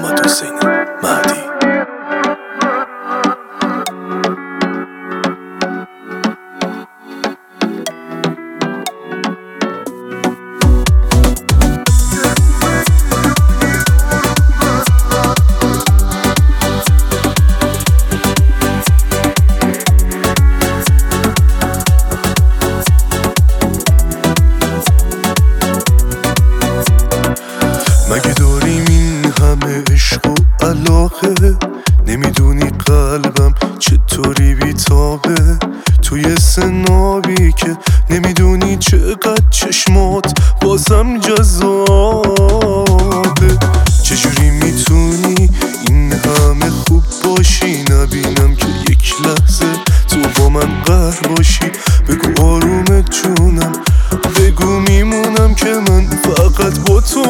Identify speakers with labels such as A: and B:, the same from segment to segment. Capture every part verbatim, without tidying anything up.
A: محمد حسین مهدی. مگه داریم این همه عشق و علاقه؟ نمیدونی قلبم چطوری بیتابه توی سنابی که نمیدونی چقدر چشمات بازم جذابه. چجوری میتونی این همه خوب باشی نبینم که یک لحظه تو با من قهر باشی؟ بگو آرومت جونم، بگو میمونم که من فقط با تو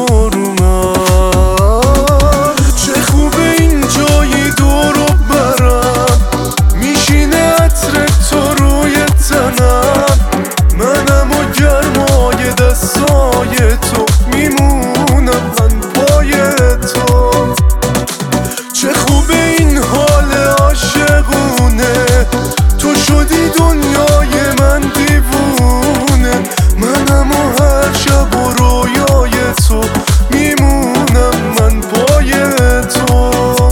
A: آرومم. چه خوبه این جایی دورو برم، میشینه عطر تو روی تنم، منم و گرمای دستای تو میمونم من پای تو. چه خوبه این حال عاشقونه، تو شدی دنیای من دیوونه، منم و هر شب و رویای تو میمونم من پای تو.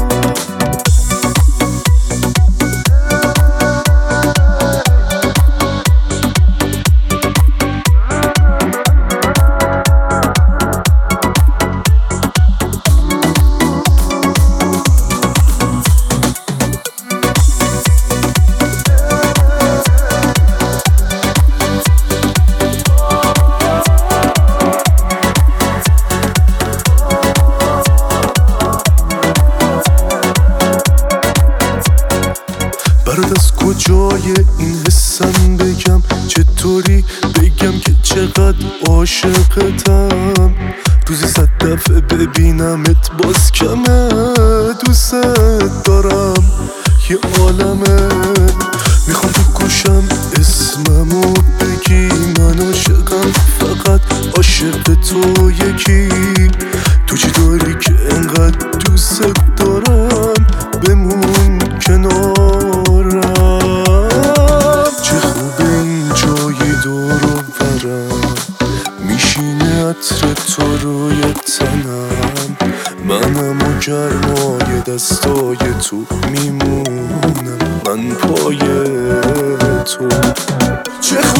A: برات از کجای این حسم بگم، چطوری بگم که چقدر عاشقتم؟ روزی صد دفعه ببینمت باز کمه، دوست دارم یه عالمه. میخوام بکشم اسممو بگی، من عاشقم فقط عاشق تو یکی. تو چی داری که انقدر دوست دارم؟ بمون کنارم. چه خوبه این جای دورو برم، میشینه عطر تو روی تنم، منم و گرمای دستای تو میمونم من پای تو. چه